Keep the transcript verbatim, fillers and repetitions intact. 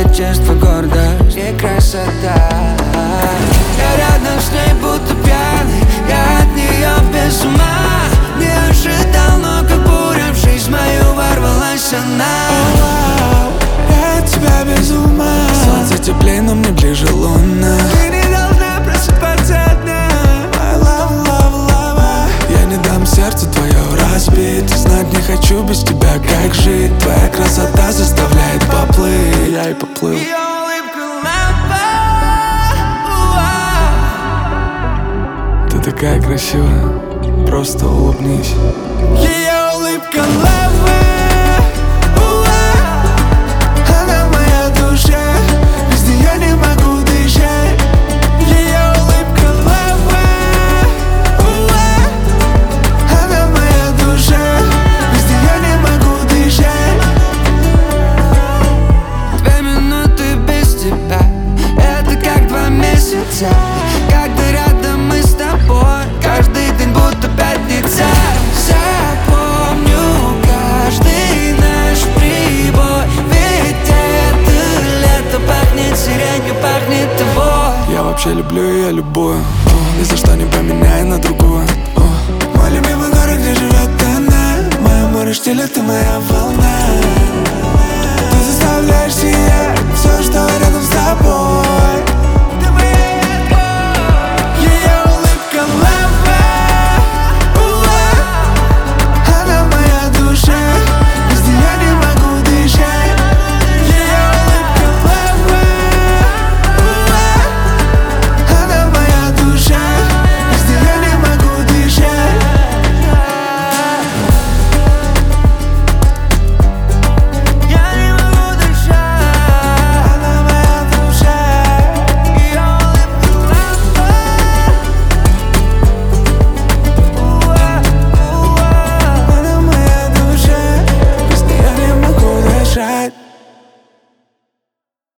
чувство, гордость и красота. Я рядом с ней будто пьяный, я от нее без ума. Не ожидал, но как буря в жизнь мою ворвалась она. Oh, wow, я от тебя без ума. Солнце теплее, но мне ближе луна. Ты не должна просыпаться одна. My love, love, love. Я не дам сердцу твое разбить. Знать не хочу без тебя, как жить. Твоя красота заставляет поплыть. Я и поплыл. Ее улыбка лампа. Ты такая красивая, просто улыбнись. Ее улыбка лава. Она моя душа, без нее не могу дышать. Ее улыбка лава. Она моя душа, без нее не могу дышать. Две минуты без тебя — это как два месяца. Когда рядом мы с тобой, каждый день будто пятница. Запомню каждый наш прибой, ведь это лето пахнет сиренью, пахнет тобой. Я вообще люблю ее любую, о, ни за что не поменяй на другую, о. Мой любимый город, где живет она. Мое море штиля, ты моя